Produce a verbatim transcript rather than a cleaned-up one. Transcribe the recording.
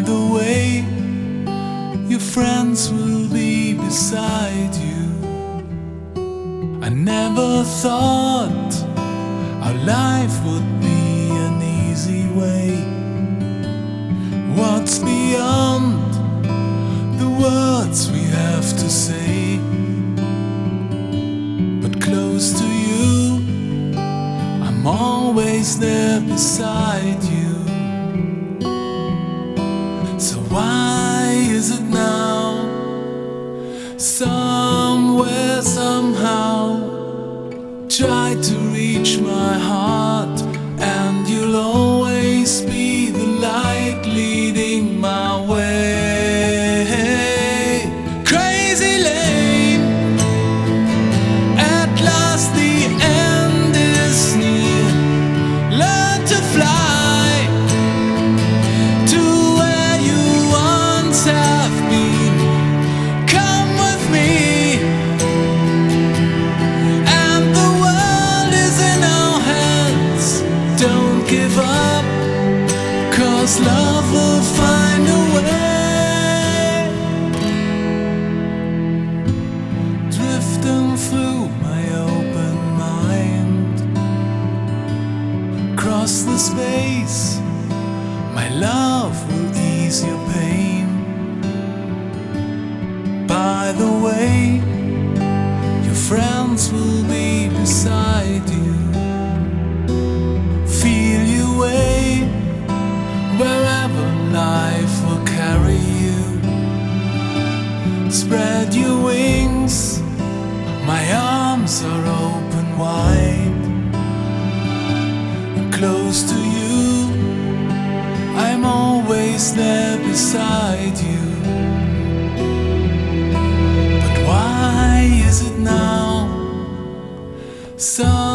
the way, your friends will be beside you. I never thought our life would be an easy way. What's beyond the words we have to say? But close to you, I'm always there beside you. So why is it now, somewhere, somehow, try to reach my heart, and you'll always be the light leading my way. Crazy lane, at last the end is near. Learn to fly to where you once have been. Come with me, and the world is in our hands. Don't give up, 'cause love will find a way. Drifting through my open mind, cross the space, my love will ease your pain. By the way, your friends will be beside you. Feel your way wherever life will carry you. Spread your wings, my arms are open wide. Close to you, I'm always there beside you. But why is it now, so